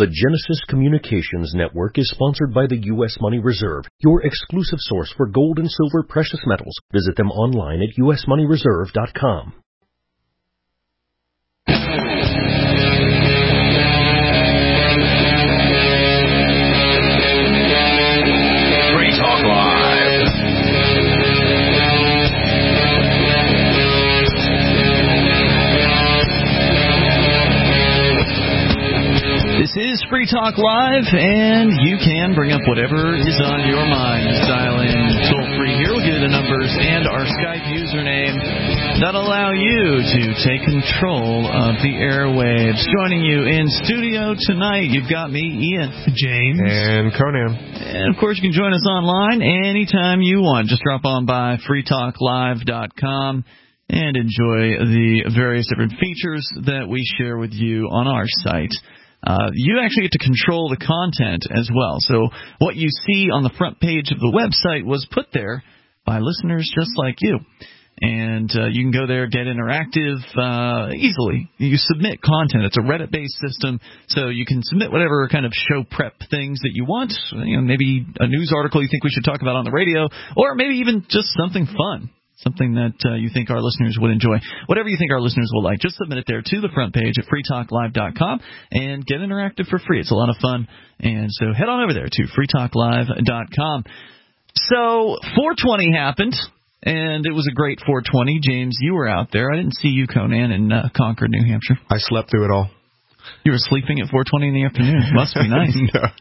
The Genesis Communications Network is sponsored by the U.S. Money Reserve, your exclusive source for gold and silver precious metals. Visit them online at usmoneyreserve.com. Free Talk Live. This is Free Talk Live, and you can bring up whatever is on your mind. Just dial in toll-free here. We'll give you the numbers and our Skype username that allow you to take control of the airwaves. Joining you in studio tonight, you've got me, Ian, James, and Conan. And, of course, you can join us online anytime you want. Just drop on by freetalklive.com and enjoy the various different features that we share with you on our site. You actually get to control the content as well. So what you see on the front page of the website was put there by listeners just like you. And you can go there, get interactive easily. You submit content. It's a Reddit-based system, so you can submit whatever kind of show prep things that you want. You know, maybe a news article you think we should talk about on the radio, or maybe even just something fun. Something that you think our listeners would enjoy. Whatever you think our listeners will like, just submit it there to the front page at freetalklive.com and get interactive for free. It's a lot of fun. And so head on over there to freetalklive.com. So 420 happened, and it was a great 420. James, you were out there. I didn't see you, Conan, in Concord, New Hampshire. I slept through it all. You were sleeping at 420 in the afternoon. Must be nice.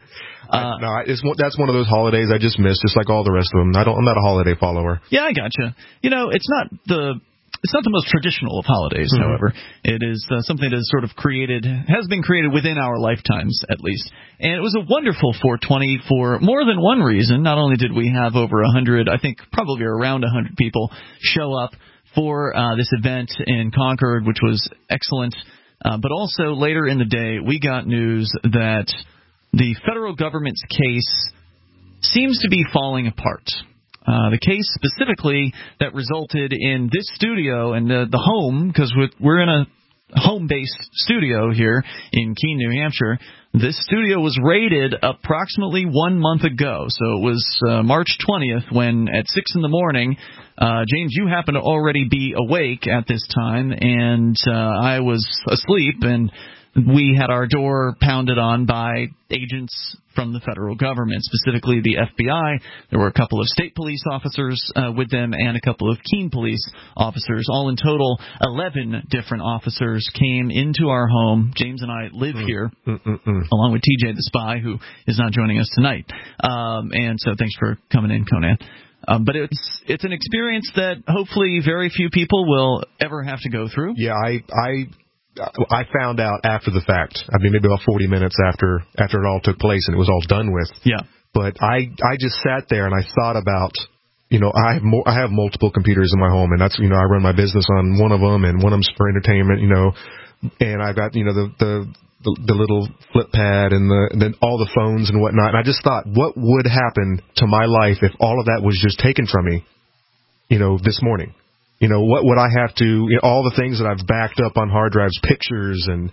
That's one of those holidays I just missed, just like all the rest of them. I'm not a holiday follower. Yeah, I gotcha. You know, it's not the most traditional of holidays, however. It is something that is sort of has been created within our lifetimes, at least. And it was a wonderful 420 for more than one reason. Not only did we have over 100, I think probably around 100 people show up for this event in Concord, which was excellent. But also later in the day, we got news that the federal government's case seems to be falling apart. The case specifically that resulted in this studio and the home, because we're in a home-based studio here in Keene, New Hampshire. This studio was raided approximately 1 month ago. So it was March 20th when at 6 in the morning, James, you happened to already be awake at this time, and I was asleep, and we had our door pounded on by agents from the federal government, specifically the FBI. There were a couple of state police officers with them and a couple of Keene police officers. All in total, 11 different officers came into our home. James and I live here, along with TJ the Spy, who is not joining us tonight. And so thanks for coming in, Conan. But it's an experience that hopefully very few people will ever have to go through. Yeah, I found out after the fact. I mean, maybe about 40 minutes after it all took place and it was all done with. Yeah. But I just sat there and I thought about, I have multiple computers in my home, and that's, I run my business on one of them, and one of them's for entertainment, and I've got, the little flip pad and then all the phones and whatnot. And I just thought, what would happen to my life if all of that was just taken from me, this morning? What would I have to, all the things that I've backed up on hard drives, pictures and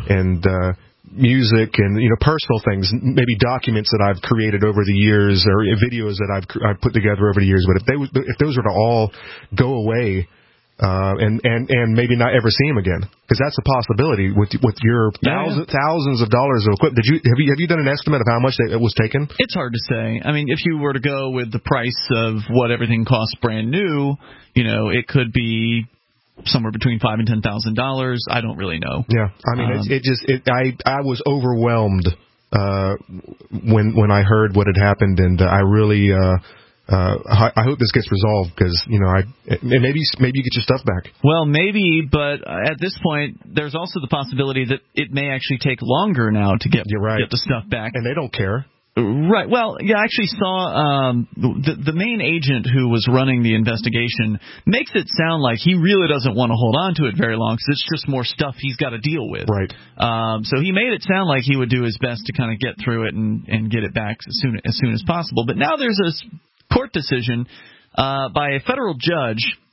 music and, personal things, maybe documents that I've created over the years or videos that I've put together over the years. But if those were to all go away, and maybe not ever see them again, because that's a possibility with your thousands of dollars of equipment. Have you done an estimate of how much it was taken? It's hard to say. I mean, if you were to go with the price of what everything costs brand new, it could be somewhere between $5,000 and $10,000. I don't really know. Yeah, I mean, I was overwhelmed when I heard what had happened, and I really. I hope this gets resolved because, maybe you get your stuff back. Well, maybe, but at this point, there's also the possibility that it may actually take longer now to get the stuff back. And they don't care. Right. Well, yeah, I actually saw the main agent who was running the investigation makes it sound like he really doesn't want to hold on to it very long because it's just more stuff he's got to deal with. Right. So he made it sound like he would do his best to kind of get through it and get it back as soon as possible. But now there's a court decision by a federal judge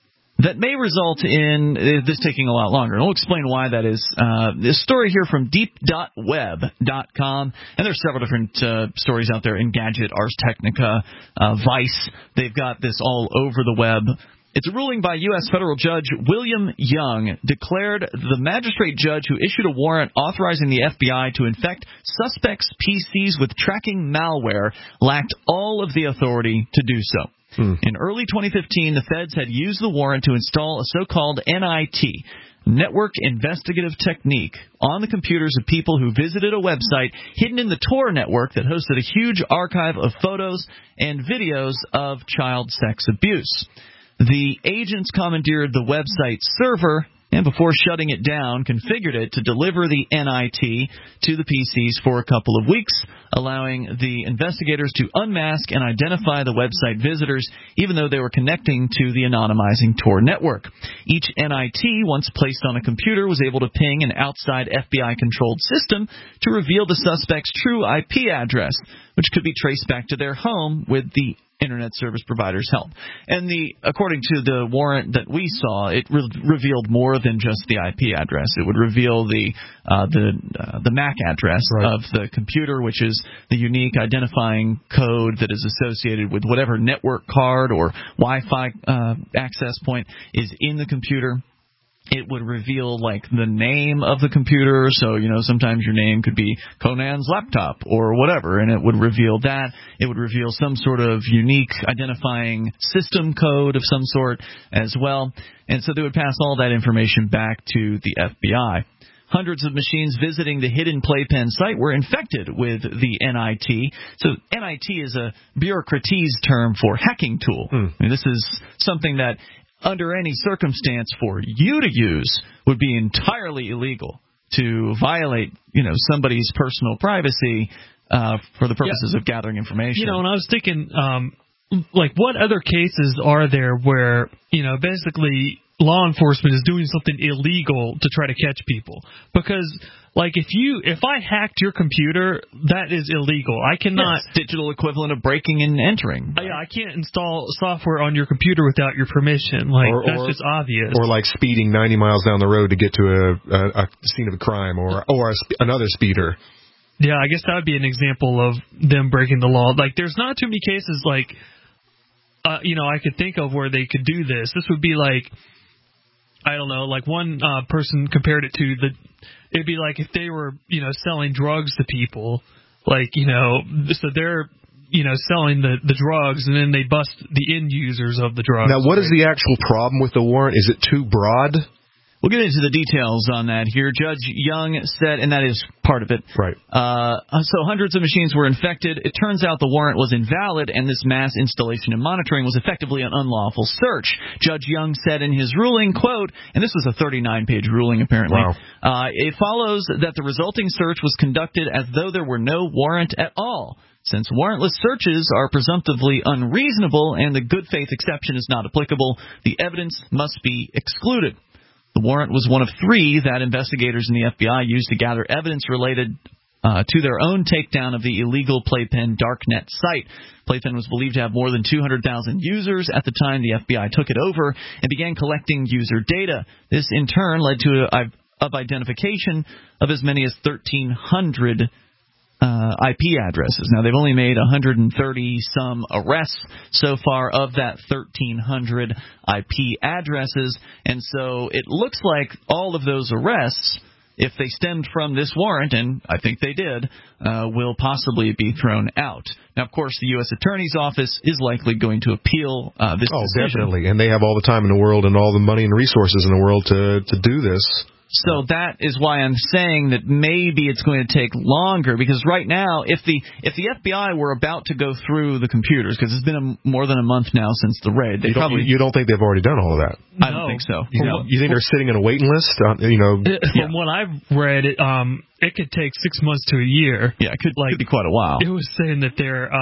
that may result in this taking a lot longer. And we'll explain why that is. This story here from deep.web.com, and there's several different stories out there, Engadget, Ars Technica, Vice. They've got this all over the web. It's a ruling by U.S. Federal Judge William Young declared the magistrate judge who issued a warrant authorizing the FBI to infect suspects' PCs with tracking malware lacked all of the authority to do so. In early 2015, the feds had used the warrant to install a so-called NIT, Network Investigative Technique, on the computers of people who visited a website hidden in the Tor network that hosted a huge archive of photos and videos of child sex abuse. The agents commandeered the website server and, before shutting it down, configured it to deliver the NIT to the PCs for a couple of weeks, allowing the investigators to unmask and identify the website visitors, even though they were connecting to the anonymizing Tor network. Each NIT, once placed on a computer, was able to ping an outside FBI-controlled system to reveal the suspect's true IP address, which could be traced back to their home with the Internet service provider's help. And according to the warrant that we saw, it revealed more than just the IP address. It would reveal the MAC address of the computer, which is the unique identifying code that is associated with whatever network card or Wi-Fi access point is in the computer. It would reveal, like, the name of the computer, so, sometimes your name could be Conan's laptop or whatever, and it would reveal that. It would reveal some sort of unique identifying system code of some sort as well, and so they would pass all that information back to the FBI. Hundreds of machines visiting the hidden Playpen site were infected with the NIT. So NIT is a bureaucratese term for hacking tool. I mean, this is something that, under any circumstance, for you to use would be entirely illegal, to violate, somebody's personal privacy for the purposes of gathering information. And I was thinking, what other cases are there where, basically law enforcement is doing something illegal to try to catch people? Because, if I hacked your computer, that is illegal. I cannot... Yes, digital equivalent of breaking and entering. I can't install software on your computer without your permission. That's just obvious. Or speeding 90 miles down the road to get to a scene of a crime, or another speeder. Yeah, I guess that would be an example of them breaking the law. There's not too many cases I could think of where they could do this. This would be I don't know, one person compared it to it'd be like if they were, selling drugs to people, so they're, selling the drugs, and then they bust the end users of the drugs. Now, what is the actual problem with the warrant? Is it too broad? We'll get into the details on that here. Judge Young said, and that is part of it. Right. So hundreds of machines were infected. It turns out the warrant was invalid, and this mass installation and monitoring was effectively an unlawful search. Judge Young said in his ruling, quote, and this was a 39-page ruling apparently, it follows that the resulting search was conducted as though there were no warrant at all. Since warrantless searches are presumptively unreasonable and the good faith exception is not applicable, the evidence must be excluded. The warrant was one of three that investigators in the FBI used to gather evidence related to their own takedown of the illegal Playpen darknet site. Playpen was believed to have more than 200,000 users at the time the FBI took it over and began collecting user data. This, in turn, led to identification of as many as 1,300 IP addresses. Now, they've only made 130-some arrests so far of that 1,300 IP addresses, and so it looks like all of those arrests, if they stemmed from this warrant, and I think they did, will possibly be thrown out. Now, of course, the U.S. Attorney's Office is likely going to appeal this decision. Oh, definitely, and they have all the time in the world and all the money and resources in the world to do this. So that is why I'm saying that maybe it's going to take longer, because right now, if the FBI were about to go through the computers, because it's been more than a month now since the raid, you don't think they've already done all of that? I don't think so. You think they're sitting in a waiting list? From what I've read, it could take 6 months to a year. Yeah, it could be quite a while. It was saying that they're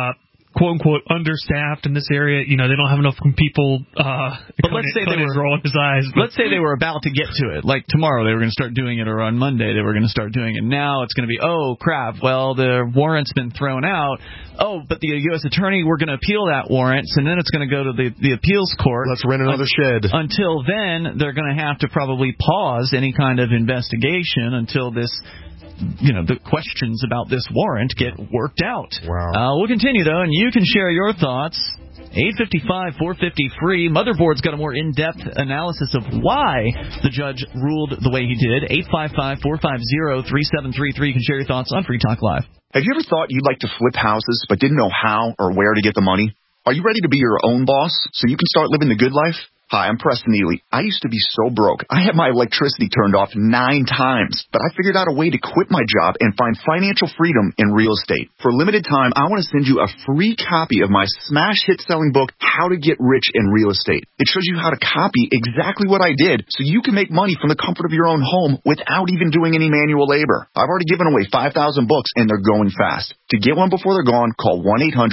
quote-unquote understaffed in this area. You know, they don't have enough people. But let's say they were rolling his eyes. Let's say they were about to get to it. Like tomorrow they were going to start doing it, or on Monday they were going to start doing it. Now it's going to be, oh, crap, well, the warrant's been thrown out. Oh, but the U.S. attorney, we're going to appeal that warrant, and then it's going to go to the appeals court. Let's rent another shed. Until then, they're going to have to probably pause any kind of investigation until this, the questions about this warrant get worked out. Wow. We'll continue, though, and you can share your thoughts. 855-450-FREE. Motherboard's got a more in-depth analysis of why the judge ruled the way he did. 855-450-3733. You can share your thoughts on Free Talk Live. Have you ever thought you'd like to flip houses but didn't know how or where to get the money? Are you ready to be your own boss so you can start living the good life? Hi, I'm Preston Ely. I used to be so broke. I had my electricity turned off 9 times, but I figured out a way to quit my job and find financial freedom in real estate. For a limited time, I want to send you a free copy of my smash hit selling book, How to Get Rich in Real Estate. It shows you how to copy exactly what I did so you can make money from the comfort of your own home without even doing any manual labor. I've already given away 5,000 books and they're going fast. To get one before they're gone, call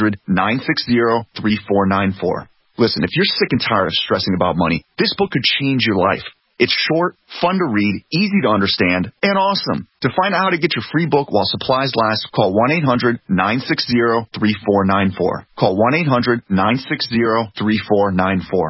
1-800-960-3494. Listen, if you're sick and tired of stressing about money, this book could change your life. It's short, fun to read, easy to understand, and awesome. To find out how to get your free book while supplies last, call 1-800-960-3494. Call 1-800-960-3494.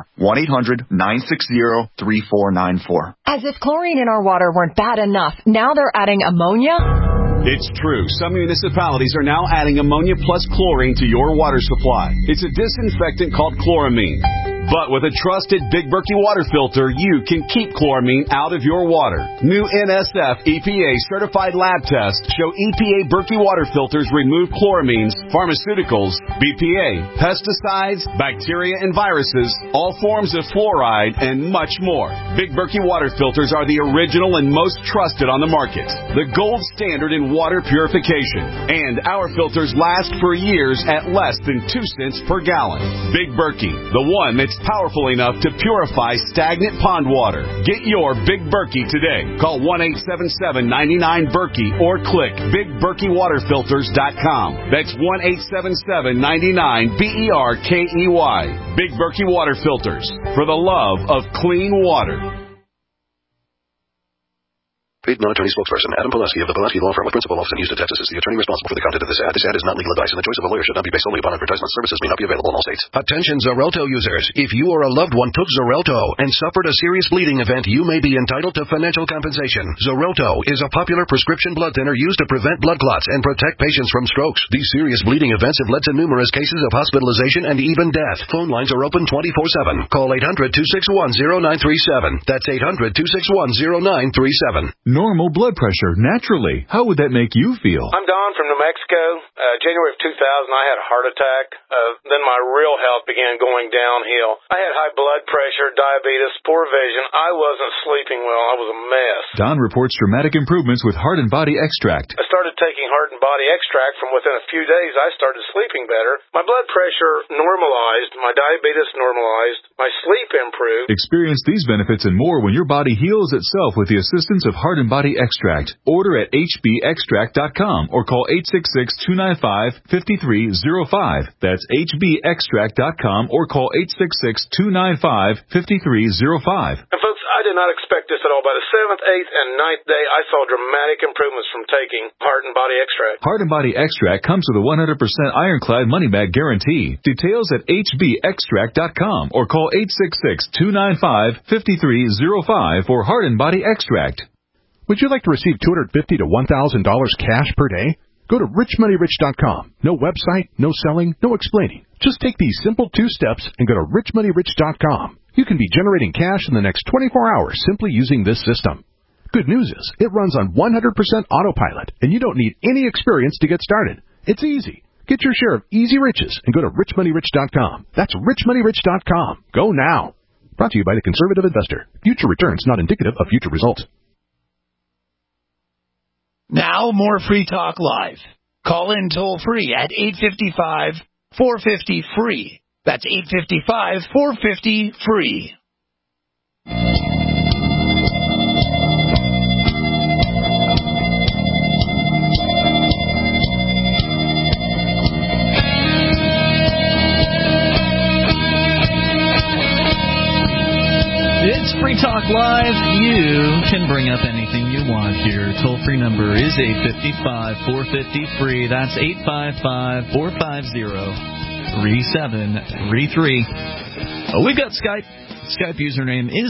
1-800-960-3494. As if chlorine in our water weren't bad enough, now they're adding ammonia? It's true. Some municipalities are now adding ammonia plus chlorine to your water supply. It's a disinfectant called chloramine. But with a trusted Big Berkey water filter, you can keep chloramine out of your water. New NSF EPA certified lab tests show EPA Berkey water filters remove chloramines, pharmaceuticals, BPA, pesticides, bacteria and viruses, all forms of fluoride, and much more. Big Berkey water filters are the original and most trusted on the market. The gold standard in water purification. And our filters last for years at less than 2 cents per gallon. Big Berkey, the one that's powerful enough to purify stagnant pond water. Get your Big Berkey today. Call 1-877-99-BERKEY or click BigBerkeyWaterFilters.com. That's 1-877-99-BERKEY. Big Berkey Water Filters, for the love of clean water. Paid non-attorney spokesperson Adam Pileski of the Pileski Law Firm with principal office in Houston, Texas is the attorney responsible for the content of this ad. This ad is not legal advice, and the choice of a lawyer should not be based solely upon advertisement. Services may not be available in all states. Attention Xarelto users. If you or a loved one took Xarelto and suffered a serious bleeding event, you may be entitled to financial compensation. Xarelto is a popular prescription blood thinner used to prevent blood clots and protect patients from strokes. These serious bleeding events have led to numerous cases of hospitalization and even death. Phone lines are open 24/7. Call 800-261-0937. That's 800-261-0937. Normal blood pressure. Naturally. How would that make you feel? I'm Don from New Mexico. January of 2000, I had a heart attack. Then my real health began going downhill. I had high blood pressure, diabetes, poor vision. I wasn't sleeping well. I was a mess. Don reports dramatic improvements with Heart and Body Extract. I started taking Heart and Body Extract. From within a few days, I started sleeping better. My blood pressure normalized. My diabetes normalized. My sleep improved. Experience these benefits and more when your body heals itself with the assistance of Heart and Body Extract. Order at hbextract.com or call 866-295-5305. That's hbextract.com or call 866-295-5305. And folks, I did not expect this at all. By the 7th, 8th, and 9th day, I saw dramatic improvements from taking Heart and Body Extract. Heart and Body Extract comes with a 100% ironclad money-back guarantee. Details at hbextract.com or call 866-295-5305 for Heart and Body Extract. Would you like to receive $250 to $1,000 cash per day? Go to richmoneyrich.com. No website, no selling, no explaining. Just take these simple 2 steps and go to richmoneyrich.com. You can be generating cash in the next 24 hours simply using this system. Good news is, it runs on 100% autopilot, and you don't need any experience to get started. It's easy. Get your share of easy riches and go to richmoneyrich.com. That's richmoneyrich.com. Go now. Brought to you by the Conservative Investor. Future returns not indicative of future results. Now, more Free Talk Live. Call in toll-free at 855-450-FREE. That's 855-450-FREE. Talk Live, you can bring up anything you want here. Toll-free number is 855-450-FREE. That's 855-450-3733. We've got Skype. Skype username is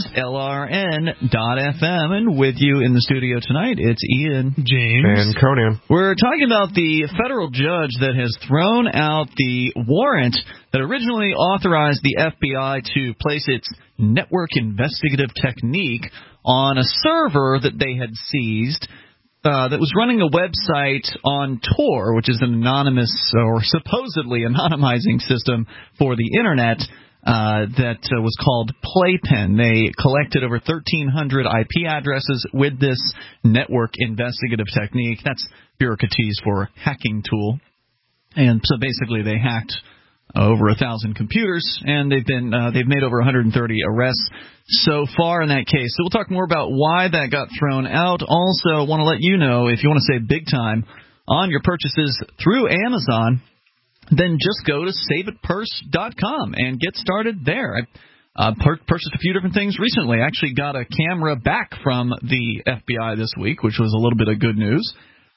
LRN.FM. And with you in the studio tonight, it's Ian, James, and Conan. We're talking about the federal judge that has thrown out the warrant that originally authorized the FBI to place its network investigative technique on a server that they had seized that was running a website on Tor, which is an anonymous or supposedly anonymizing system for the Internet. That was called Playpen. They collected over 1,300 IP addresses with this network investigative technique. That's bureaucratese for hacking tool. And so basically they hacked over 1,000 computers, and they've made over 130 arrests so far in that case. So we'll talk more about why that got thrown out. Also, want to let you know, if you want to save big time on your purchases through Amazon, then just go to saveitpurse.com and get started there. I purchased a few different things recently. I actually got a camera back from the FBI this week, which was a little bit of good news.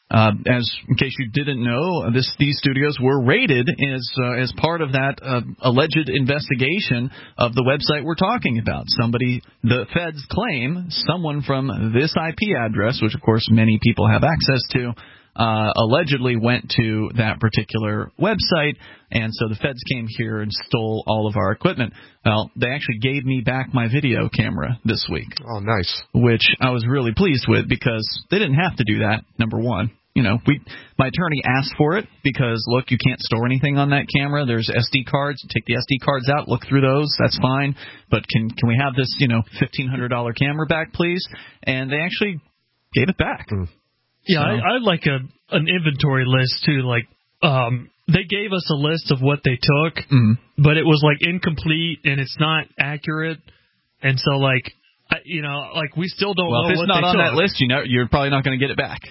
In case you didn't know, these studios were raided as part of that alleged investigation of the website we're talking about. The feds claim someone from this IP address, which of course many people have access to, allegedly went to that particular website, and so the feds came here and stole all of our equipment. Well, they actually gave me back my video camera this week. Oh, nice. Which I was really pleased with, because they didn't have to do that, number one. You know, my attorney asked for it because, look, you can't store anything on that camera. There's SD cards. Take the SD cards out, look through those. That's fine. But can we have this, $1,500 camera back, please? And they actually gave it back. Yeah, I'd like an inventory list, too. Like, they gave us a list of what they took, but it was, incomplete, and it's not accurate. And so, we still don't know what they took. Well, if it's not on that list, you're probably not going to get it back.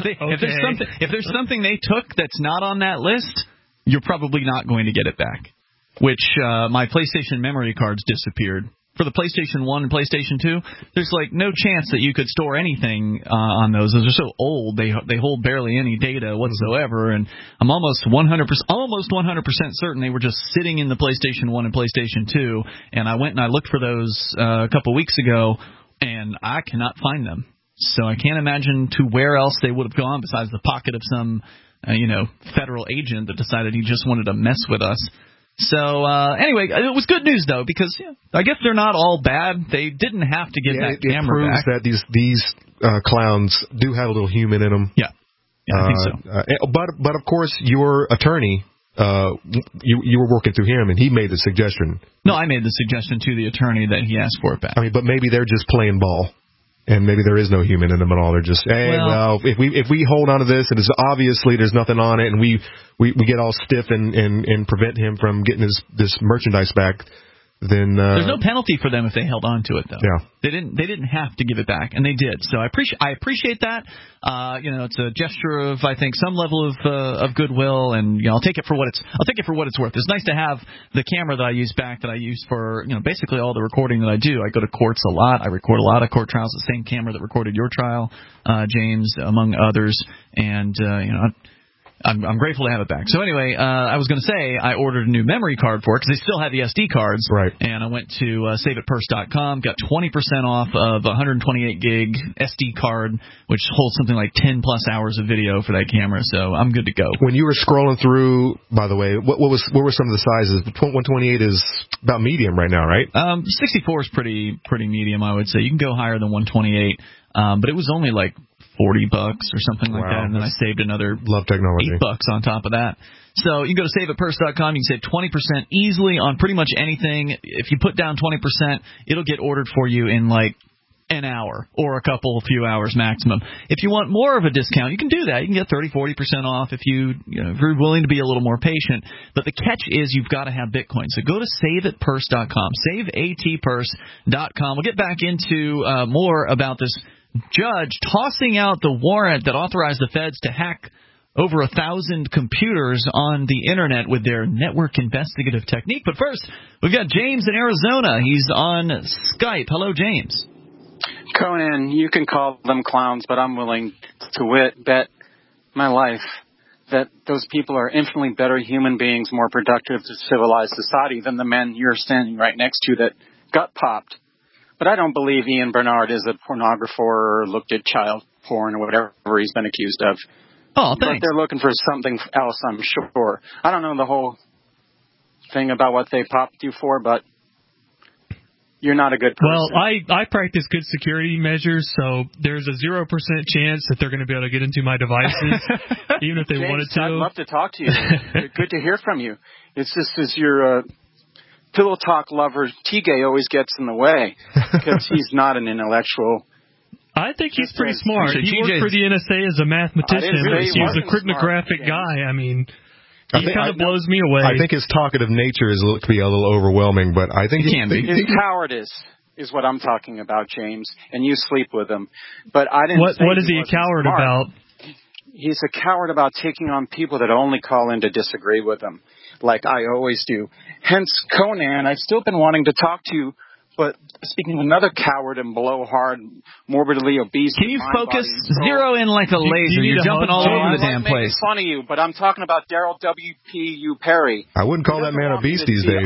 If there's something they took that's not on that list, you're probably not going to get it back. Which, my PlayStation memory cards disappeared. For the PlayStation 1 and PlayStation 2, there's no chance that you could store anything on those. Those are so old; they hold barely any data whatsoever. And I'm almost 100% certain they were just sitting in the PlayStation 1 and PlayStation 2. And I went and I looked for those a couple weeks ago, and I cannot find them. So I can't imagine to where else they would have gone besides the pocket of some federal agent that decided he just wanted to mess with us. So, anyway, it was good news, though, because I guess they're not all bad. They didn't have to get that camera back. It proves that these clowns do have a little human in them. Yeah, I think so. But of course, your attorney, you were working through him, and he made the suggestion. No, I made the suggestion to the attorney that he asked for it back. But maybe they're just playing ball. And maybe there is no human in them at all. They're just, if we hold on to this, and it's obviously there's nothing on it, and we get all stiff and prevent him from getting this merchandise back, then there's no penalty for them if they held on to it, though. Yeah, they didn't have to give it back, and they did. So I appreciate that. It's a gesture of, I think, some level of goodwill, and I'll take it for what it's worth. It's nice to have the camera that I use back, that I use for basically all the recording that I do. I go to courts a lot. I record a lot of court trials. The same camera that recorded your trial, James, among others, and I'm grateful to have it back. So anyway, I was going to say I ordered a new memory card for it because they still have the SD cards. Right. And I went to saveitpurse.com, got 20% off of a 128 gig SD card, which holds something like 10 plus hours of video for that camera. So I'm good to go. When you were scrolling through, by the way, what were some of the sizes? 128 is about medium right now, right? 64 is pretty medium, I would say. You can go higher than 128, but it was only $40 or something like that, and then I saved another $8 on top of that. So you can go to saveitpurse.com. You can save 20% easily on pretty much anything. If you put down 20%, it'll get ordered for you in an hour or a few hours maximum. If you want more of a discount, you can do that. You can get 30-40% off if you're willing to be a little more patient. But the catch is you've got to have Bitcoin. So go to saveitpurse.com, saveatpurse.com. We'll get back into more about this judge tossing out the warrant that authorized the feds to hack over 1,000 computers on the Internet with their network investigative technique. But first, we've got James in Arizona. He's on Skype. Hello, James. Conan, you can call them clowns, but I'm willing to bet my life that those people are infinitely better human beings, more productive to civilized society than the men you're standing right next to that got popped. But I don't believe Ian Bernard is a pornographer or looked at child porn or whatever he's been accused of. Oh, thanks. But they're looking for something else, I'm sure. I don't know the whole thing about what they popped you for, but you're not a good person. Well, I practice good security measures, so there's a 0% chance that they're going to be able to get into my devices, even if they James, wanted to. I'd love to talk to you. Good to hear from you. It's just as your pillow talk lover, Tigay, always gets in the way because he's not an intellectual. I think he's pretty smart. He worked for the NSA as a mathematician. He was a cryptographic guy. I mean, he kind of blows me away. I think his talkative nature could be a little overwhelming, but I think he can be. His cowardice is what I'm talking about, James, and you sleep with him. But I didn't. What is he a coward about? He's a coward about taking on people that only call in to disagree with him, like I always do. Hence, Conan, I've still been wanting to talk to you. But speaking of another coward and blowhard, morbidly obese... Can you focus, zero in like a laser? You're jumping all over the damn place. I'm making fun of you, but I'm talking about Daryl W.P.U. Perry. I wouldn't call that man obese these days.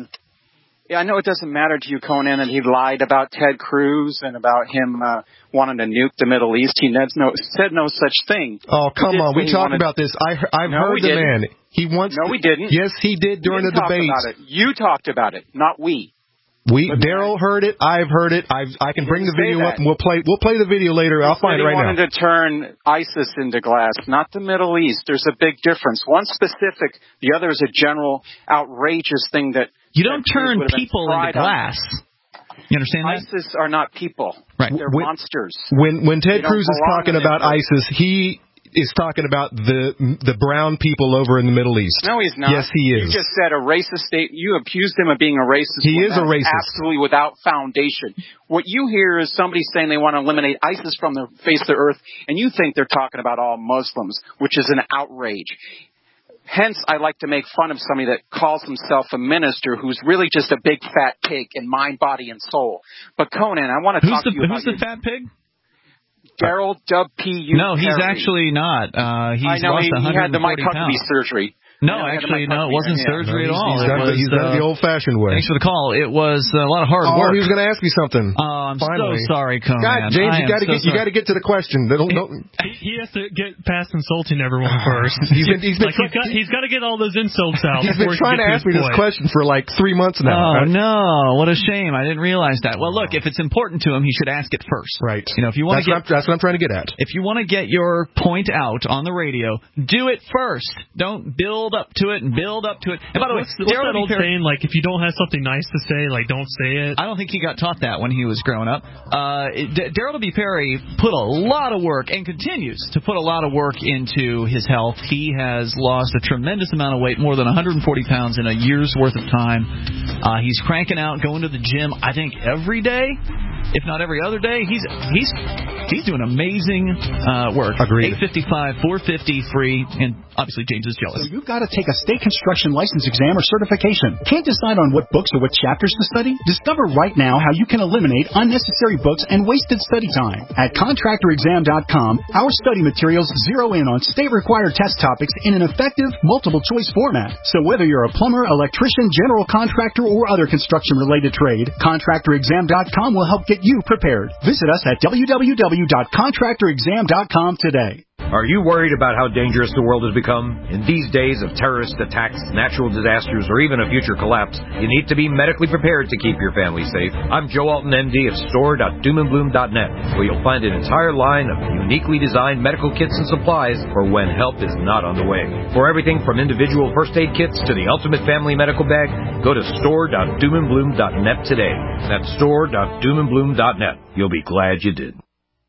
Yeah, I know it doesn't matter to you, Conan, and he lied about Ted Cruz and about him wanting to nuke the Middle East. He said no such thing. Oh, come on. We talked about this. I've heard the man. He wants No, we didn't. Yes, he did during the debate. You talked about it, not we. Daryl heard it. I've heard it. I can bring the video up and we'll play the video later. I'll find it right now. He wanted to turn ISIS into glass, not the Middle East. There's a big difference. One specific, the other is a general outrageous thing that you don't turn people into glass. You understand that? ISIS are not people. Right. They're monsters. When Ted Cruz is talking about ISIS, he is talking about the brown people over in the Middle East. No, he's not. Yes, he is. You just said a racist state. You accused him of being a racist. He is a racist. Absolutely without foundation. What you hear is somebody saying they want to eliminate ISIS from the face of the earth, and you think they're talking about all Muslims, which is an outrage. Hence, I like to make fun of somebody that calls himself a minister who's really just a big fat pig in mind, body, and soul. But Conan, I want to talk to you about... Who's the fat pig? Daryl W.P.U. No, he's actually not. He's lost 140 he had the Mike Huckabee surgery. No, actually, no, it wasn't surgery at all. He's done it the old-fashioned way. Thanks for the call. It was a lot of hard work. He was going to ask me something. I'm so sorry, Conan. God, James, you got to get to the question. He has to get past insulting everyone first. He's got to get all those insults out. He's been trying to ask me this question for like 3 months now. Oh no, what a shame! I didn't realize that. Well, look, if it's important to him, he should ask it first. Right. You know, if you want that's what I'm trying to get at. If you want to get your point out on the radio, do it first. Don't build up to it and build up to it. And by the way, what's that old saying, like, if you don't have something nice to say, like, don't say it? I don't think he got taught that when he was growing up. Daryl W. Perry put a lot of work and continues to put a lot of work into his health. He has lost a tremendous amount of weight, more than 140 pounds in a year's worth of time. He's cranking out, going to the gym, I think, every day, if not every other day. He's doing amazing work. Agreed. 855-450 free, and obviously James is jealous. So you've got to take a state construction license exam or certification. Can't decide on what books or what chapters to study? Discover right now how you can eliminate unnecessary books and wasted study time. At contractorexam.com, our study materials zero in on state-required test topics in an effective, multiple-choice format. So whether you're a plumber, electrician, general contractor, or other construction-related trade, contractorexam.com will help get you prepared. Visit us at www.contractorexam.com today. Are you worried about how dangerous the world has become? In these days of terrorist attacks, natural disasters, or even a future collapse, you need to be medically prepared to keep your family safe. I'm Joe Alton, MD of store.doomandbloom.net, where you'll find an entire line of uniquely designed medical kits and supplies for when help is not on the way. For everything from individual first aid kits to the ultimate family medical bag, go to store.doomandbloom.net today. That's store.doomandbloom.net. You'll be glad you did.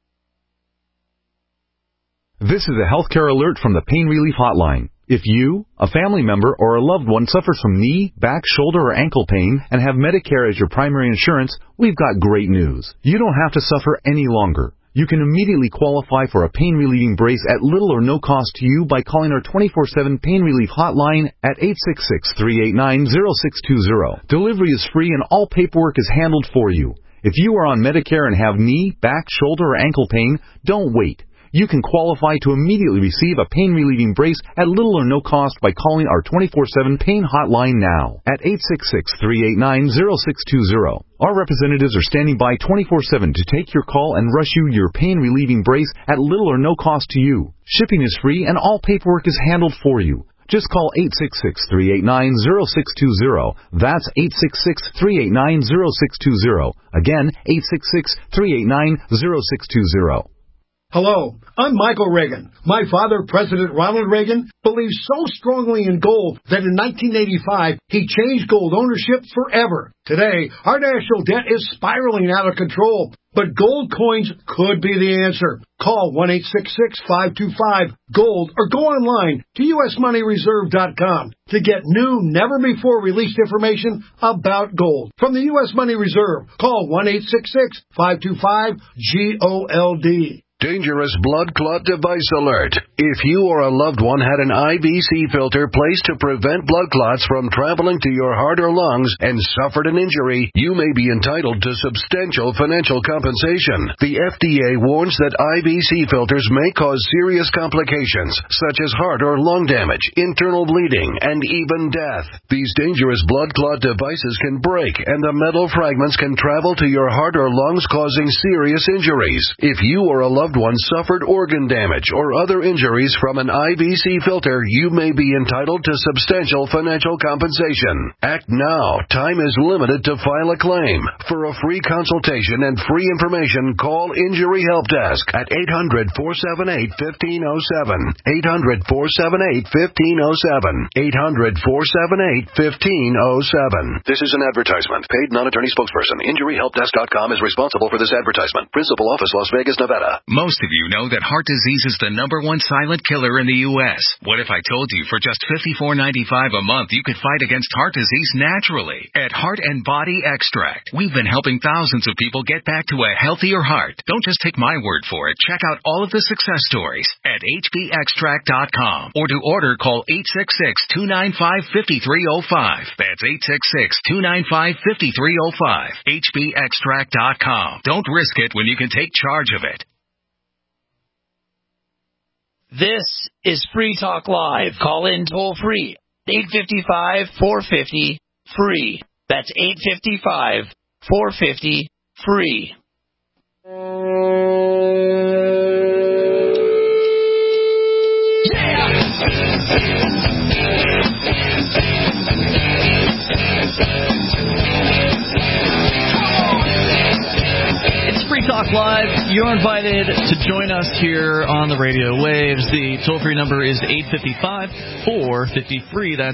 This is a healthcare alert from the Pain Relief Hotline. If you, a family member, or a loved one suffers from knee, back, shoulder, or ankle pain and have Medicare as your primary insurance, we've got great news. You don't have to suffer any longer. You can immediately qualify for a pain-relieving brace at little or no cost to you by calling our 24/7 Pain Relief Hotline at 866-389-0620. Delivery is free and all paperwork is handled for you. If you are on Medicare and have knee, back, shoulder, or ankle pain, don't wait. You can qualify to immediately receive a pain-relieving brace at little or no cost by calling our 24/7 pain hotline now at 866-389-0620. Our representatives are standing by 24/7 to take your call and rush you your pain-relieving brace at little or no cost to you. Shipping is free and all paperwork is handled for you. Just call 866-389-0620. That's 866-389-0620. Again, 866-389-0620. Hello, I'm Michael Reagan. My father, President Ronald Reagan, believed so strongly in gold that in 1985, he changed gold ownership forever. Today, our national debt is spiraling out of control, but gold coins could be the answer. Call 1-866-525-GOLD or go online to usmoneyreserve.com to get new, never-before-released information about gold. From the U.S. Money Reserve, call 1-866-525-GOLD. Dangerous blood clot device alert. If you or a loved one had an IVC filter placed to prevent blood clots from traveling to your heart or lungs and suffered an injury, you may be entitled to substantial financial compensation. The FDA warns that IVC filters may cause serious complications, such as heart or lung damage, internal bleeding, and even death. These dangerous blood clot devices can break, and the metal fragments can travel to your heart or lungs, causing serious injuries. If you or a loved one suffered organ damage or other injuries from an IVC filter, you may be entitled to substantial financial compensation. Act now. Time is limited to file a claim. For a free consultation and free information, call Injury Help Desk at 800-478-1507. 800-478-1507. 800-478-1507. This is an advertisement. Paid non-attorney spokesperson. InjuryHelpDesk.com is responsible for this advertisement. Principal office, Las Vegas, Nevada. Most of you know that heart disease is the #1 silent killer in the U.S. What if I told you for just $54.95 a month you could fight against heart disease naturally? At Heart and Body Extract, we've been helping thousands of people get back to a healthier heart. Don't just take my word for it. Check out all of the success stories at hbextract.com. Or to order, call 866-295-5305. That's 866-295-5305. hbextract.com. Don't risk it when you can take charge of it. This is Free Talk Live. Call in toll free. 855-450-FREE. That's 855-450-FREE. Free Talk Live. You're invited to join us here on the radio waves. The toll-free number is 855-450-FREE. That's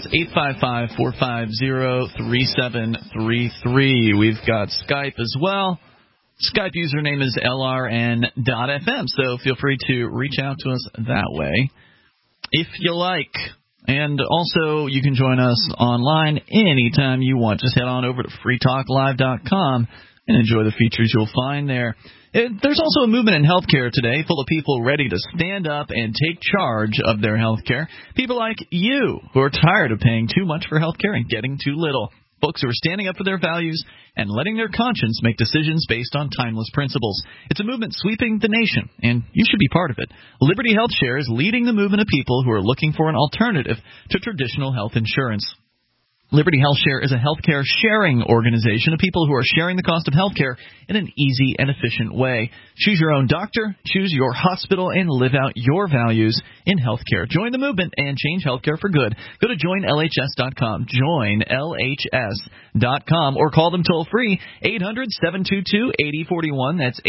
855-450-3733. We've got Skype as well. Skype username is LRN.FM, so feel free to reach out to us that way if you like. And also, you can join us online anytime you want. Just head on over to freetalklive.com and enjoy the features you'll find there. There's also a movement in healthcare today full of people ready to stand up and take charge of their healthcare. People like you who are tired of paying too much for healthcare and getting too little. Folks who are standing up for their values and letting their conscience make decisions based on timeless principles. It's a movement sweeping the nation, and you should be part of it. Liberty Health Share is leading the movement of people who are looking for an alternative to traditional health insurance. Liberty Health Share is a healthcare sharing organization of people who are sharing the cost of healthcare in an easy and efficient way. Choose your own doctor, choose your hospital, and live out your values in healthcare. Join the movement and change healthcare for good. Go to joinlhs.com, joinlhs.com, or call them toll free, 800-722-8041. That's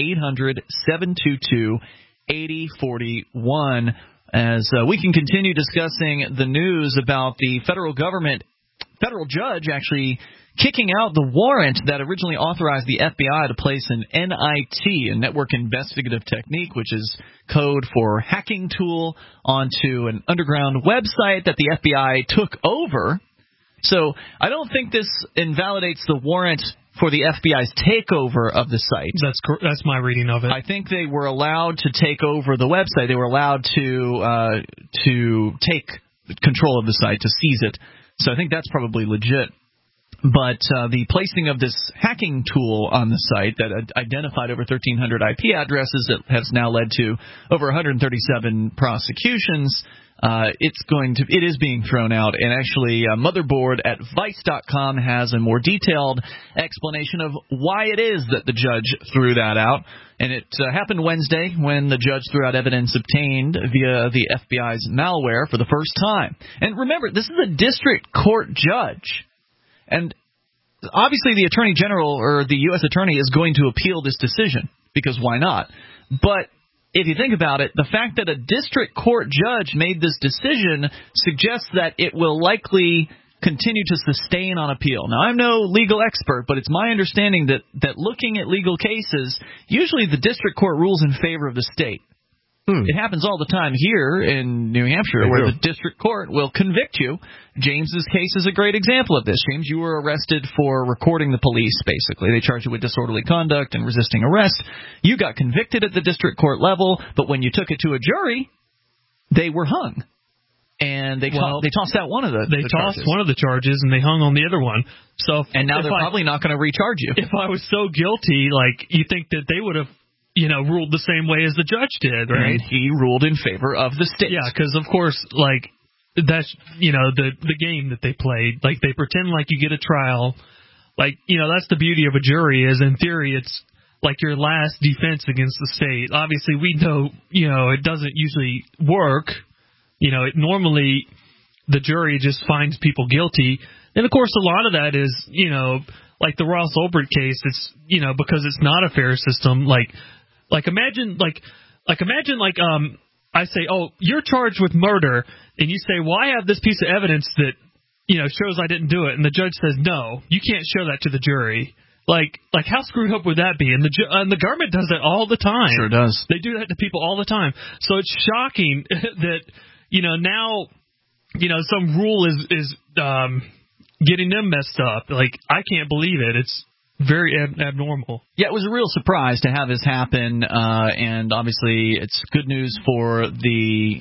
800-722-8041. As we can continue discussing the news about the federal judge actually kicking out the warrant that originally authorized the FBI to place an NIT, a network investigative technique, which is code for hacking tool, onto an underground website that the FBI took over. So I don't think this invalidates the warrant for the FBI's takeover of the site. That's my reading of it. I think they were allowed to take over the website. They were allowed to take control of the site, to seize it. So I think that's probably legit. But the placing of this hacking tool on the site that identified over 1,300 IP addresses that has now led to over 137 prosecutions, it is being thrown out. And actually, Motherboard at Vice.com has a more detailed explanation of why it is that the judge threw that out. And it happened Wednesday when the judge threw out evidence obtained via the FBI's malware for the first time. And remember, this is a district court judge. And obviously the Attorney General or the U.S. Attorney is going to appeal this decision, because why not? But if you think about it, the fact that a district court judge made this decision suggests that it will likely continue to sustain on appeal. Now, I'm no legal expert, but it's my understanding that looking at legal cases, usually the district court rules in favor of the state. It happens all the time here in New Hampshire where the district court will convict you. James's case is a great example of this. James, you were arrested for recording the police, basically. They charged you with disorderly conduct and resisting arrest. You got convicted at the district court level, but when you took it to a jury, they were hung. And they tossed out one of the tossed one of the charges, and they hung on the other one. And now they're probably not going to recharge you. If I was so guilty, you think that they would have ruled the same way as the judge did, right? And he ruled in favor of the state. Yeah, because, of course, that's, the game that they played. They pretend like you get a trial. That's the beauty of a jury is, in theory, it's like your last defense against the state. Obviously, we know, it doesn't usually work. Normally the jury just finds people guilty. And, of course, a lot of that is, like the Ross Ulbricht case, it's, because it's not a fair system, imagine I say, oh, you're charged with murder, and you say, well, I have this piece of evidence that, shows I didn't do it, and the judge says, no, you can't show that to the jury. How screwed up would that be? And the government does that all the time. Sure does. They do that to people all the time. So it's shocking that, now, some rule is getting them messed up. I can't believe it. It's very abnormal. Yeah, it was a real surprise to have this happen, and obviously it's good news for the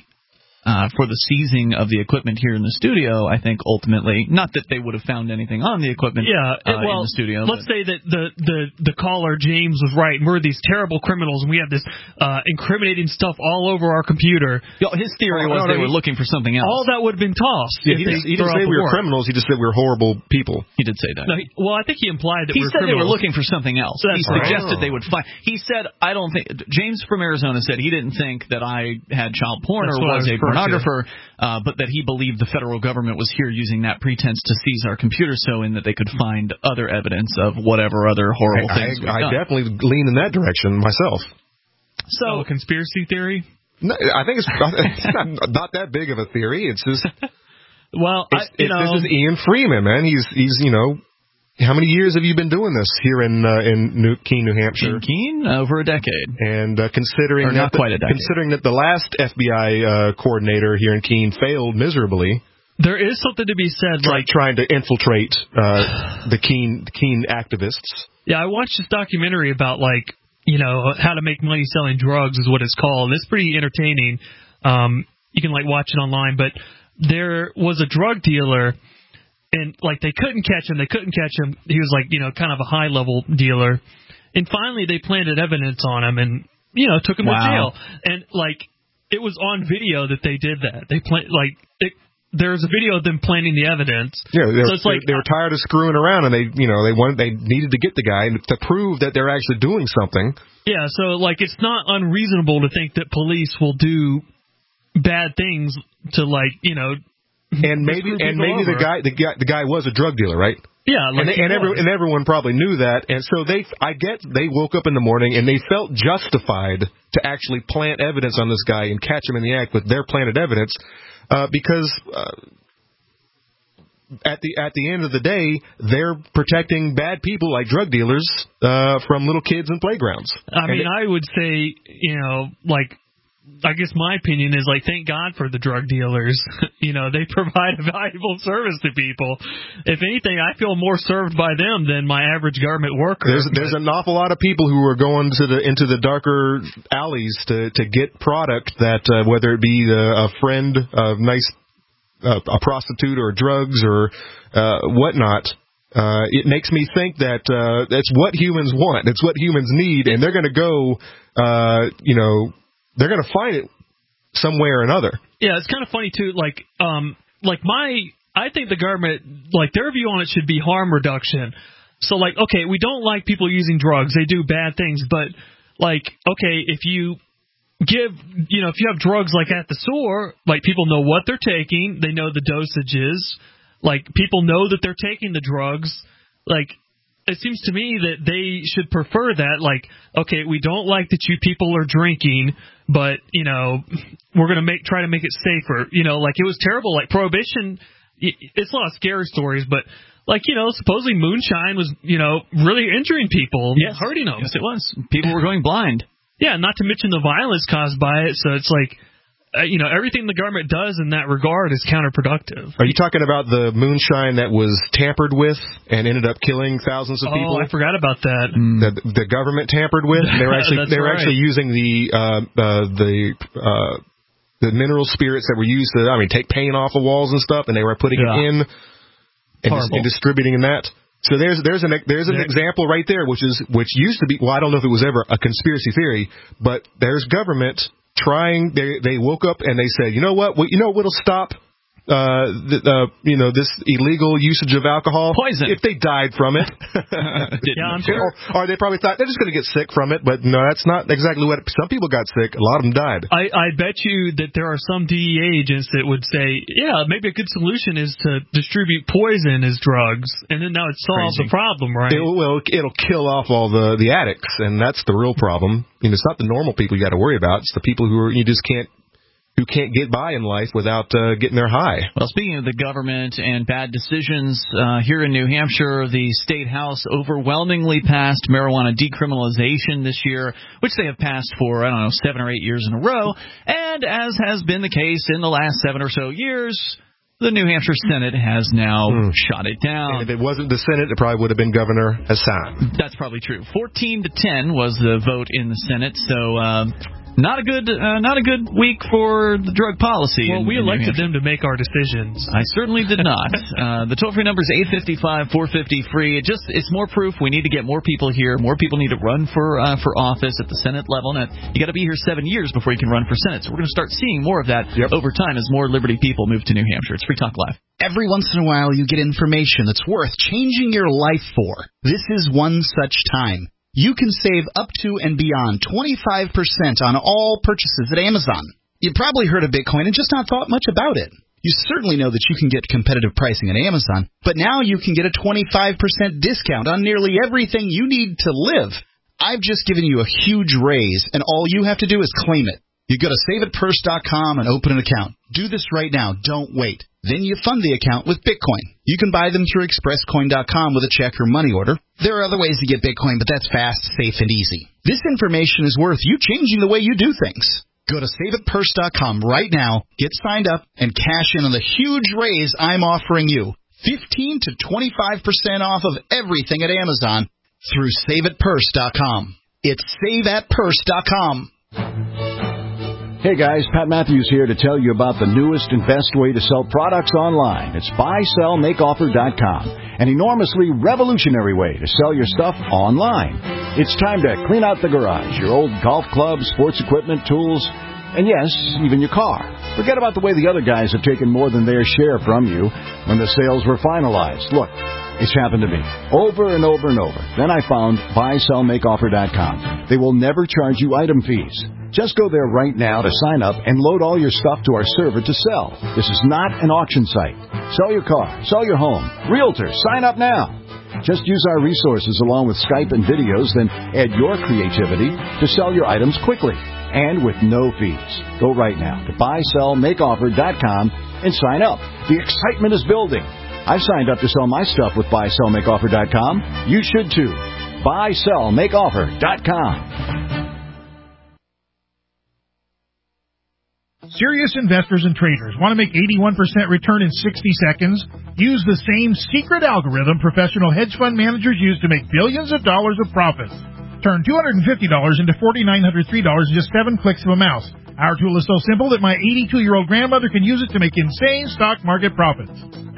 seizing of the equipment here in the studio. I think ultimately, not that they would have found anything on the equipment in the studio. Let's say that the caller James was right, and we're these terrible criminals, and we have this incriminating stuff all over our computer. His theory was they were looking for something else. All that would have been tossed. Yeah, he didn't say we were criminals. He just said we were horrible people. He did say that. No, I think he implied that he we were said criminals. They were looking for something else. He suggested they would find. He said, I don't think James from Arizona said he didn't think that I had child porn or was a pornographer. But that he believed the federal government was here using that pretense to seize our computers so in that they could find other evidence of whatever other horrible things we've done. I definitely lean in that direction myself. So, conspiracy theory? No, I think it's not that big of a theory. It's just... this is Ian Freeman, man. He's how many years have you been doing this here in Keene, New Hampshire? In Keene, over a decade. And considering that the last FBI coordinator here in Keene failed miserably, there is something to be said, trying to infiltrate the Keene activists. Yeah, I watched this documentary about how to make money selling drugs is what it's called. It's pretty entertaining. You can watch it online, but there was a drug dealer. And, they couldn't catch him. He was, kind of a high-level dealer. And finally, they planted evidence on him and, took him to jail. And, it was on video that they did that. They there was a video of them planting the evidence. Yeah, they were tired of screwing around, and they needed to get the guy to prove that they're actually doing something. Yeah, so, it's not unreasonable to think that police will do bad things to, And maybe the guy was a drug dealer, right? Yeah, and everyone probably knew that, and so they woke up in the morning and they felt justified to actually plant evidence on this guy and catch him in the act with their planted evidence, because at the end of the day, they're protecting bad people like drug dealers from little kids in playgrounds. I would say, I guess my opinion is, thank God for the drug dealers. They provide a valuable service to people. If anything, I feel more served by them than my average government worker. There's an awful lot of people who are going into the darker alleys to get product that, whether it be a friend, a prostitute or drugs or whatnot, it makes me think that that's what humans want. It's what humans need, and they're going to go, they're going to find it somewhere or another. Yeah, it's kind of funny too. I think the government, their view on it should be harm reduction. So, okay, we don't like people using drugs; they do bad things. But, okay, if you have drugs at the store, people know what they're taking, they know the dosages, people know that they're taking the drugs, it seems to me that they should prefer that, okay, we don't like that you people are drinking, but, we're going to try to make it safer. It was terrible, Prohibition, it's a lot of scary stories, but, supposedly moonshine was, really injuring people, hurting them. Yes, it was. People were going blind. Yeah, not to mention the violence caused by it, so it's everything the government does in that regard is counterproductive. Are you talking about the moonshine that was tampered with and ended up killing thousands of people? Oh, I forgot about that. The government tampered with. They were actually using the mineral spirits that were used to take paint off the walls and stuff, and they were putting it in and distributing in that. So there's an example right there, which used to be, well, I don't know if it was ever a conspiracy theory, but there's government trying. They woke up and they said, you know what? What'll stop this illegal usage of alcohol? Poison. If they died from it. I'm sure. Or they probably thought they're just going to get sick from it, but no, that's not exactly what. Some people got sick. A lot of them died. I bet you that there are some DEA agents that would say, yeah, maybe a good solution is to distribute poison as drugs, and then that would solve the problem, right? It'll kill off all the addicts, and that's the real problem. It's not the normal people you got to worry about. It's the people who can't get by in life without getting their high. Well, speaking of the government and bad decisions, here in New Hampshire, the State House overwhelmingly passed marijuana decriminalization this year, which they have passed for, 7 or 8 years in a row. And as has been the case in the last 7 or so years, the New Hampshire Senate has now shot it down. And if it wasn't the Senate, it probably would have been Governor Hassan. That's probably true. 14-10 was the vote in the Senate, so not a good week for the drug policy. Well, we elected them to make our decisions. I certainly did not. The toll-free number is 855-450-FREE. It's more proof. We need to get more people here. More people need to run for office at the Senate level. Now, you got to be here 7 years before you can run for Senate. So we're going to start seeing more of that over time as more Liberty people move to New Hampshire. It's Free Talk Live. Every once in a while, you get information that's worth changing your life for. This is one such time. You can save up to and beyond 25% on all purchases at Amazon. You probably heard of Bitcoin and just not thought much about it. You certainly know that you can get competitive pricing at Amazon, but now you can get a 25% discount on nearly everything you need to live. I've just given you a huge raise, and all you have to do is claim it. You go to SaveItPurse.com and open an account. Do this right now. Don't wait. Then you fund the account with Bitcoin. You can buy them through ExpressCoin.com with a check or money order. There are other ways to get Bitcoin, but that's fast, safe, and easy. This information is worth you changing the way you do things. Go to SaveItPurse.com right now, get signed up, and cash in on the huge raise I'm offering you. 15 to 25% off of everything at Amazon through SaveItPurse.com. It's SaveAtPurse.com. Hey guys, Pat Matthews here to tell you about the newest and best way to sell products online. It's BuySellMakeOffer.com, an enormously revolutionary way to sell your stuff online. It's time to clean out the garage, your old golf clubs, sports equipment, tools, and yes, even your car. Forget about the way the other guys have taken more than their share from you when the sales were finalized. Look, it's happened to me over and over and over. Then I found BuySellMakeOffer.com. They will never charge you item fees. Just go there right now to sign up and load all your stuff to our server to sell. This is not an auction site. Sell your car, sell your home. Realtors, sign up now. Just use our resources along with Skype and videos, then add your creativity to sell your items quickly and with no fees. Go right now to BuySellMakeOffer.com and sign up. The excitement is building. I've signed up to sell my stuff with BuySellMakeOffer.com. You should too. BuySellMakeOffer.com. Serious investors and traders want to make 81% return in 60 seconds? Use the same secret algorithm professional hedge fund managers use to make billions of dollars of profits. Turn $250 into $4,903 in just 7 clicks of a mouse. Our tool is so simple that my 82-year-old grandmother can use it to make insane stock market profits.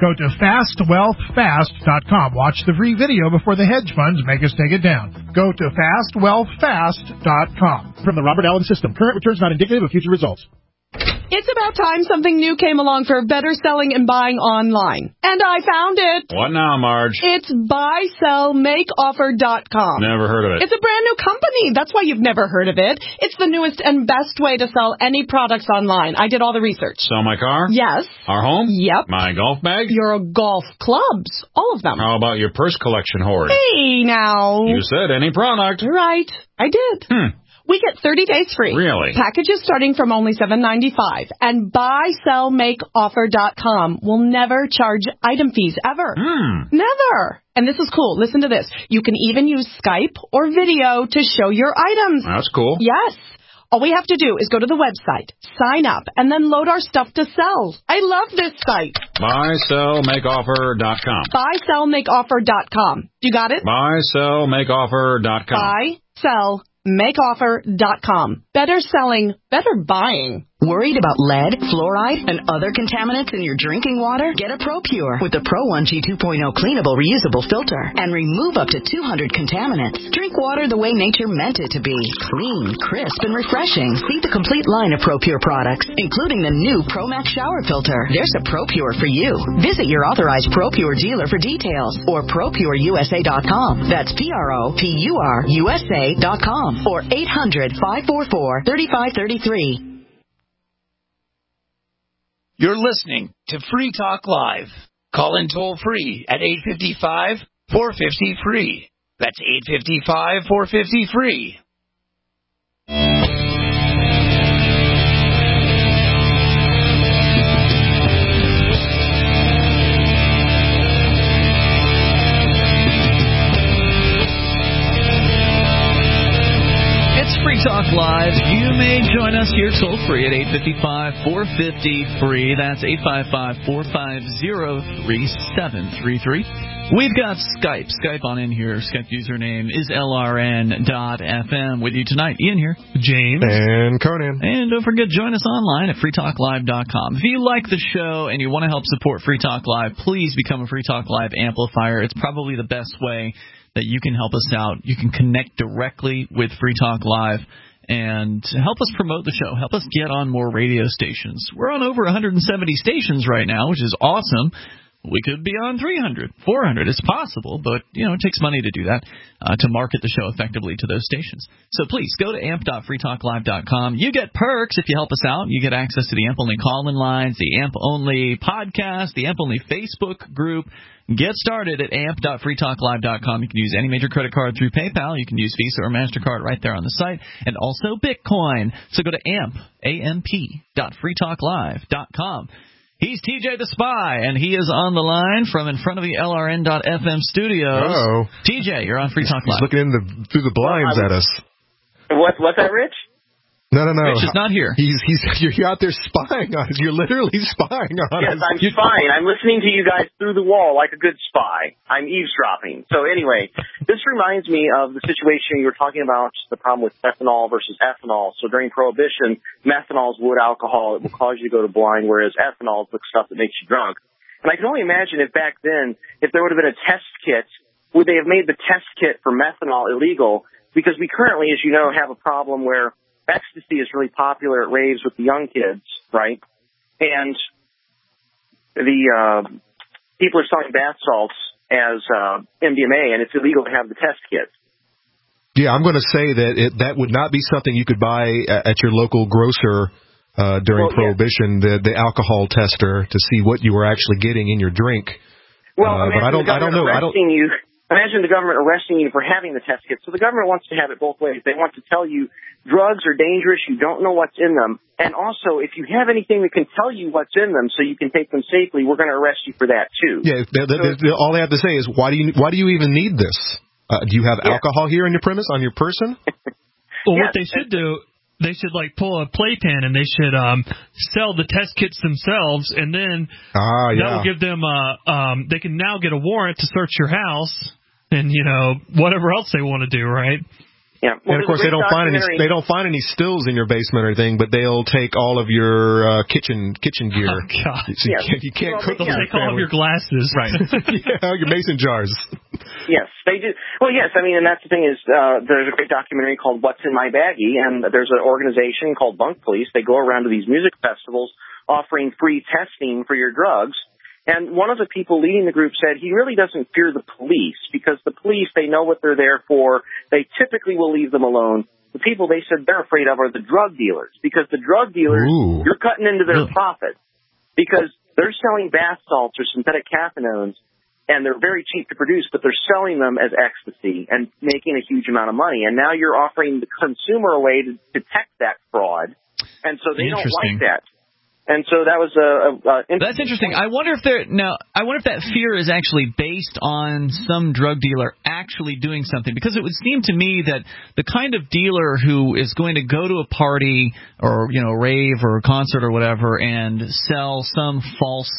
Go to FastWealthFast.com. Watch the free video before the hedge funds make us take it down. Go to FastWealthFast.com. From the Robert Allen System. Current returns not indicative of future results. It's about time something new came along for better selling and buying online. And I found it. What now, Marge? It's buysellmakeoffer.com. Never heard of it. It's a brand new company. That's why you've never heard of it. It's the newest and best way to sell any products online. I did all the research. Sell my car? Yes. Our home? Yep. My golf bag? Your golf clubs. All of them. How about your purse collection hoard? Hey, now. You said any product. Right. I did. We get 30 days free. Really? Packages starting from only $7.95. And buysellmakeoffer.com will never charge item fees ever. Never. And this is cool. Listen to this. You can even use Skype or video to show your items. That's cool. Yes. All we have to do is go to the website, sign up, and then load our stuff to sell. I love this site. Buysellmakeoffer.com. Buysellmakeoffer.com. You got it? Buysellmakeoffer.com. Buysellmakeoffer.com. Better selling, better buying. Worried about lead, fluoride, and other contaminants in your drinking water? Get a ProPure with the Pro 1G 2.0 cleanable reusable filter and remove up to 200 contaminants. Drink water the way nature meant it to be. Clean, crisp, and refreshing. See the complete line of ProPure products, including the new ProMax shower filter. There's a ProPure for you. Visit your authorized ProPure dealer for details or ProPureUSA.com. That's ProPureUSA.com or 800-544-3533. You're listening to Free Talk Live. Call in toll free at 855-450-FREE. That's 855-450-FREE. Free Talk Live. You may join us here toll free at 855-450-FREE. That's 855-450-3733. We've got Skype. Skype on in here. Skype username is LRN.FM. With you tonight, Ian here. James. And Conan. And don't forget, join us online at freetalklive.com. If you like the show and you want to help support Free Talk Live, please become a Free Talk Live amplifier. It's probably the best way that you can help us out. You can connect directly with Free Talk Live and help us promote the show. Help us get on more radio stations. We're on over 170 stations right now, which is awesome. We could be on 300, 400. It's possible, but, it takes money to do that, to market the show effectively to those stations. So please go to amp.freetalklive.com. You get perks if you help us out. You get access to the AMP-only call-in lines, the AMP-only podcast, the AMP-only Facebook group. Get started at amp.freetalklive.com. You can use any major credit card through PayPal. You can use Visa or MasterCard right there on the site, and also Bitcoin. So go to amp.freetalklive.com. He's TJ the Spy, and he is on the line from in front of the LRN.FM studios. Uh-oh. TJ, you're on Free Talk Live. He's looking through the blinds at us. What's that, Rich? No. Rich is not here. You're out there spying on us. You're literally spying on us. Yes, I'm spying. I'm listening to you guys through the wall like a good spy. I'm eavesdropping. So anyway, this reminds me of the situation you were talking about, the problem with ethanol versus ethanol. So during Prohibition, methanol is wood alcohol. It will cause you to go to blind, whereas ethanol is the stuff that makes you drunk. And I can only imagine if back then, if there would have been a test kit, would they have made the test kit for methanol illegal? Because we currently, as you know, have a problem where ecstasy is really popular at raves with the young kids, right? And the people are selling bath salts as MDMA, and it's illegal to have the test kit. Yeah, I'm going to say that that would not be something you could buy at your local grocer during Prohibition, the alcohol tester, to see what you were actually getting in your drink. Well, but I don't know. Imagine the government arresting you for having the test kit. So the government wants to have it both ways. They want to tell you drugs are dangerous, you don't know what's in them. And also, if you have anything that can tell you what's in them so you can take them safely, we're going to arrest you for that, too. Yeah, all they have to say is, why do you even need this? Do you have alcohol here on your premise, on your person? Well, what they should do, they should pull a playpen and they should sell the test kits themselves, and then that will give them they can now get a warrant to search your house and whatever else they want to do, right? Yeah. Well, and of course, they don't find any stills in your basement or anything, but they'll take all of your kitchen gear. Oh, God. So you can't cook. They'll take all of your glasses. Right. Yeah, your mason jars. Yes, they do. Well, yes, I mean, and that's the thing is, there's a great documentary called What's in My Baggie, and there's an organization called Bunk Police. They go around to these music festivals offering free testing for your drugs. And one of the people leading the group said he really doesn't fear the police because the police, they know what they're there for. They typically will leave them alone. The people they said they're afraid of are the drug dealers because the drug dealers, you're cutting into their profit because they're selling bath salts or synthetic cathinones, and they're very cheap to produce, but they're selling them as ecstasy and making a huge amount of money. And now you're offering the consumer a way to detect that fraud, and so they don't like that. And so that was that's interesting. I wonder if that fear is actually based on some drug dealer actually doing something, because it would seem to me that the kind of dealer who is going to go to a party or rave or a concert or whatever and sell some false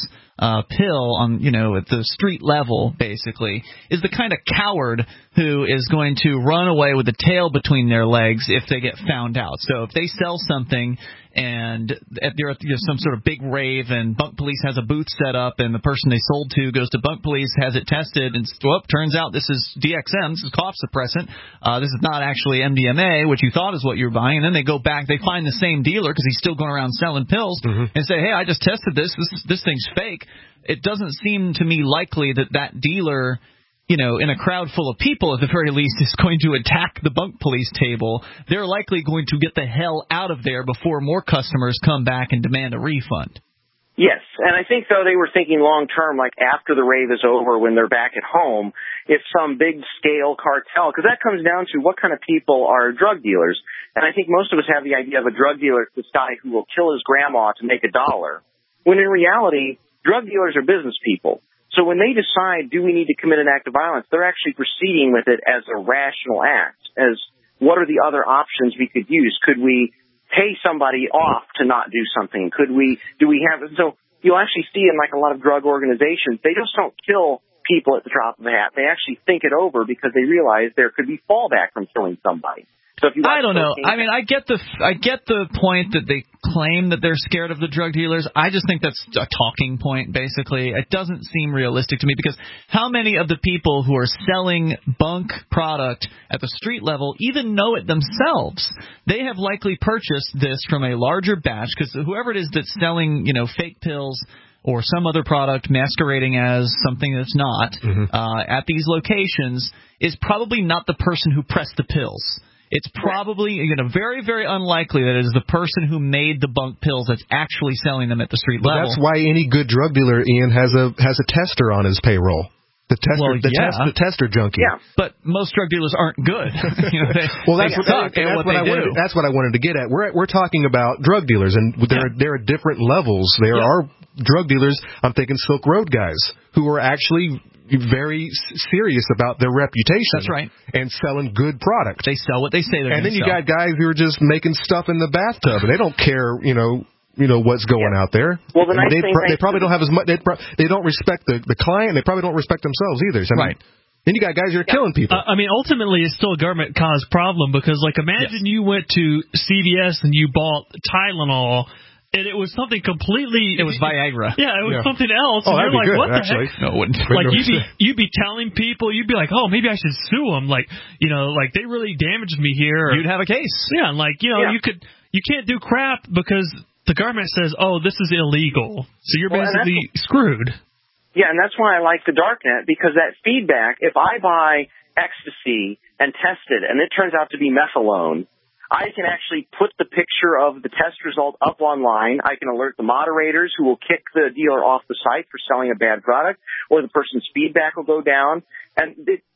pill on at the street level basically is the kind of coward who is going to run away with the tail between their legs if they get found out. So if they sell something and they're at some sort of big rave and Bunk Police has a booth set up and the person they sold to goes to Bunk Police, has it tested, and turns out this is DXM, this is cough suppressant, this is not actually MDMA, which you thought is what you're buying, and then they go back, they find the same dealer because he's still going around selling pills and say, hey, I just tested this thing's fake. It doesn't seem to me likely that dealer, in a crowd full of people, at the very least, is going to attack the Bunk Police table. They're likely going to get the hell out of there before more customers come back and demand a refund. Yes, and I think, though, they were thinking long-term, like after the rave is over, when they're back at home, if some big-scale cartel, because that comes down to what kind of people are drug dealers. And I think most of us have the idea of a drug dealer as this guy who will kill his grandma to make $1, when in reality, drug dealers are business people. So when they decide, do we need to commit an act of violence, they're actually proceeding with it as a rational act, as what are the other options we could use? Could we pay somebody off to not do something? So you'll actually see in like a lot of drug organizations, they just don't kill people at the drop of a hat. They actually think it over because they realize there could be fallback from killing somebody. So if you I don't know. I mean, I get the point that they claim that they're scared of the drug dealers. I just think that's a talking point, basically. It doesn't seem realistic to me because how many of the people who are selling bunk product at the street level even know it themselves? They have likely purchased this from a larger batch because whoever it is that's selling, fake pills or some other product masquerading as something that's not at these locations is probably not the person who pressed the pills. It's probably very, very unlikely that it is the person who made the bunk pills that's actually selling them at the street level. That's why any good drug dealer, Ian, has a tester on his payroll. The tester junkie. Yeah, but most drug dealers aren't good. That's what I wanted to get at. We're talking about drug dealers, and there are different levels. There are drug dealers. I'm thinking Silk Road guys who are actually very serious about their reputation. That's right. And selling good product. They sell what they say they're going to sell. And then you got guys who are just making stuff in the bathtub, and they don't care, what's going out there. Well, the nice thing they probably don't have as much. They don't respect the client. They probably don't respect themselves either. So, right. Then you got guys who are killing people. I mean, ultimately, it's still a government-caused problem because, imagine you went to CVS and you bought Tylenol. And it was something completely... It was Viagra. Yeah, it was something else. Oh, and you're like, good, what the actually. heck? No, it wouldn't. You'd be telling people, you'd be like, oh, maybe I should sue them. They really damaged me here. You'd have a case. Yeah, and you can't do crap because the government says, oh, this is illegal. So you're basically screwed. Yeah, and that's why I like the darknet, because that feedback, if I buy ecstasy and test it, and it turns out to be methadone, I can actually put the picture of the test result up online. I can alert the moderators who will kick the dealer off the site for selling a bad product, or the person's feedback will go down. And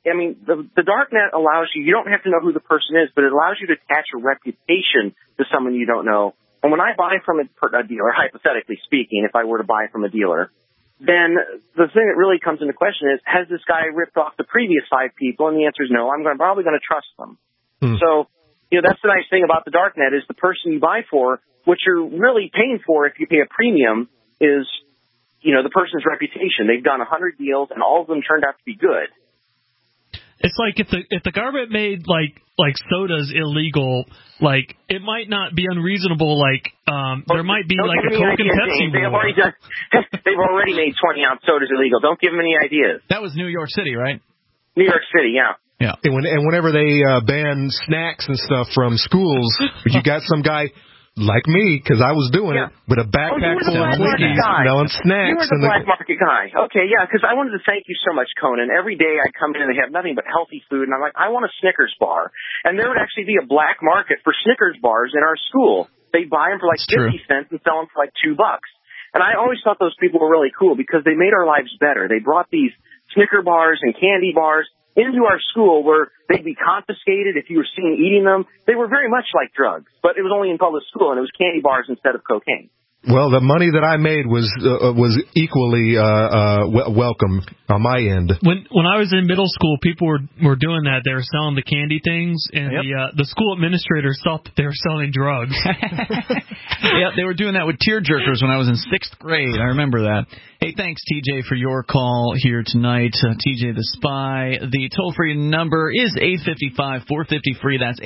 the darknet allows you don't have to know who the person is, but it allows you to attach a reputation to someone you don't know. And when I buy from a dealer, hypothetically speaking, if I were to buy from a dealer, then the thing that really comes into question is, has this guy ripped off the previous 5 people? And the answer is no. I'm probably going to trust them. So, that's the nice thing about the darknet is the person you buy for, what you're really paying for if you pay a premium is, the person's reputation. They've done 100 deals and all of them turned out to be good. It's like if the government made like sodas illegal, like it might not be unreasonable. Like there might be like a Coke and Pepsi war. They've already made 20-ounce sodas illegal. Don't give them any ideas. That was New York City, right? New York City, yeah. Yeah. And whenever they ban snacks and stuff from schools, you got some guy like me, because I was doing it, with a backpack full of Twinkies, melon snacks. You were the black market guy. Okay, yeah, because I wanted to thank you so much, Conan. Every day I come in and they have nothing but healthy food, and I'm like, I want a Snickers bar. And there would actually be a black market for Snickers bars in our school. They'd buy them for like 50 cents and sell them for like $2. And I always thought those people were really cool because they made our lives better. They brought these Snicker bars and candy bars into our school where they'd be confiscated if you were seen eating them. They were very much like drugs, but it was only in public school, and it was candy bars instead of cocaine. Well, the money that I made was equally welcome on my end. When I was in middle school, people were doing that. They were selling the candy things, and the school administrators thought that they were selling drugs. Yeah, they were doing that with tear jerkers when I was in 6th grade. I remember that. Hey, thanks, TJ, for your call here tonight. TJ the Spy. The toll-free number is 855-450-FREE. That's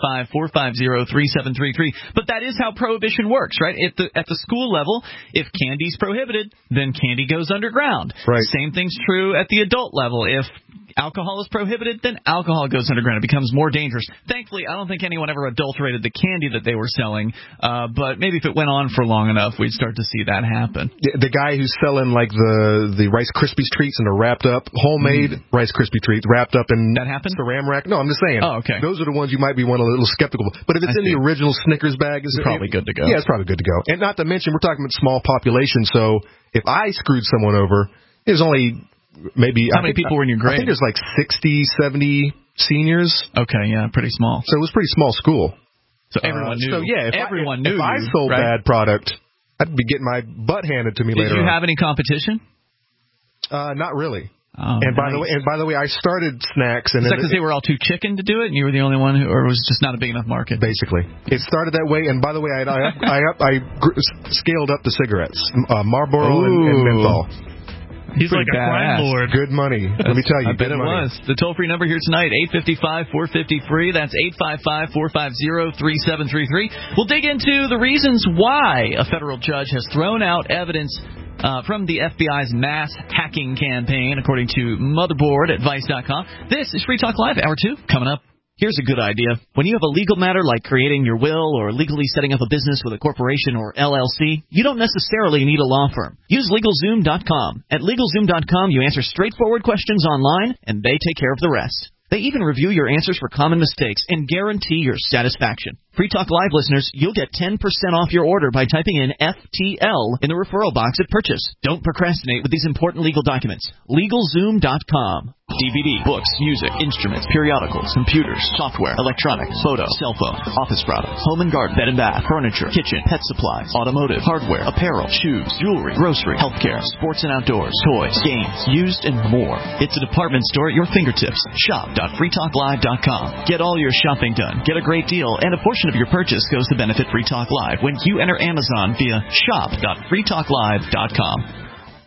855-450-3733. But that is how prohibition works, right? At the school level, if candy's prohibited, then candy goes underground. Right. Same thing's true at the adult level. If alcohol is prohibited, then alcohol goes underground. It becomes more dangerous. Thankfully, I don't think anyone ever adulterated the candy that they were selling, but maybe if it went on for long enough, we'd start to see that happen. The guy who's selling like the Rice Krispies treats and they're wrapped up, homemade Rice Krispie treats wrapped up in that happened? Saran wrap. No, I'm just saying. Oh, okay. Those are the ones you might be a little skeptical. But if it's in the original Snickers bag, it's probably good to go. Yeah, it's probably good to go. And not to mention, we're talking about small population, so if I screwed someone over, there's only maybe... How many people were in your grade? I think there's like 60, 70 seniors. Okay, yeah, pretty small. So it was a pretty small school. So everyone knew. So yeah, everyone knew. If I sold bad product, I'd be getting my butt handed to me later on. Did you have any competition? Not really. Oh, and by the way, I started snacks. And is that because they were all too chicken to do it, and you were the only one who, or was it just not a big enough market? Basically, it started that way. And by the way, I scaled up the cigarettes, Marlboro and menthol. He's like a crime lord. Good money. Let me tell you. I bet it was. The toll-free number here tonight, 855-450-FREE. That's 855-450-3733. We'll dig into the reasons why a federal judge has thrown out evidence from the FBI's mass hacking campaign, according to Motherboard at Vice.com. This is Free Talk Live, Hour 2, coming up. Here's a good idea. When you have a legal matter like creating your will or legally setting up a business with a corporation or LLC, you don't necessarily need a law firm. Use LegalZoom.com. At LegalZoom.com, you answer straightforward questions online, and they take care of the rest. They even review your answers for common mistakes and guarantee your satisfaction. Free Talk Live listeners, you'll get 10% off your order by typing in FTL in the referral box at purchase. Don't procrastinate with these important legal documents. LegalZoom.com. DVD, books, music, instruments, periodicals, computers, software, electronics, photo, cell phone, office products, home and garden, bed and bath, furniture, kitchen, pet supplies, automotive, hardware, apparel, shoes, jewelry, grocery, healthcare, sports and outdoors, toys, games, used, and more. It's a department store at your fingertips. Shop.freetalklive.com. Get all your shopping done, get a great deal, and a portion of your purchase goes to benefit Free Talk Live when you enter Amazon via shop.freetalklive.com.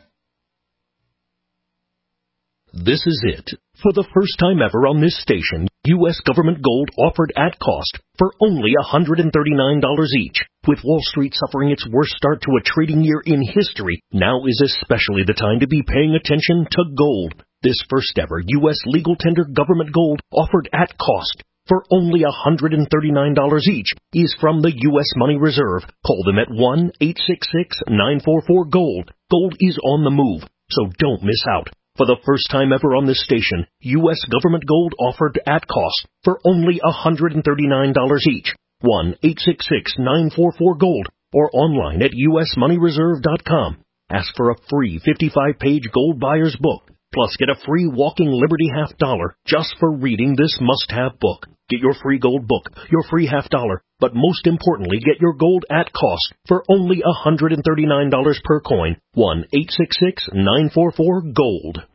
This is it. For the first time ever on this station, U.S. government gold offered at cost for only $139 each. With Wall Street suffering its worst start to a trading year in history, now is especially the time to be paying attention to gold. This first ever U.S. legal tender government gold offered at cost for only $139 each is from the U.S. Money Reserve. Call them at 1-866-944-GOLD. Gold is on the move, so don't miss out. For the first time ever on this station, U.S. government gold offered at cost for only $139 each. 1-866-944-GOLD or online at usmoneyreserve.com. Ask for a free 55-page gold buyer's book. Plus, get a free Walking Liberty $50 just for reading this must-have book. Get your free gold book, your free $50, but most importantly, get your gold at cost for only $139 per coin. 1-866-944-GOLD.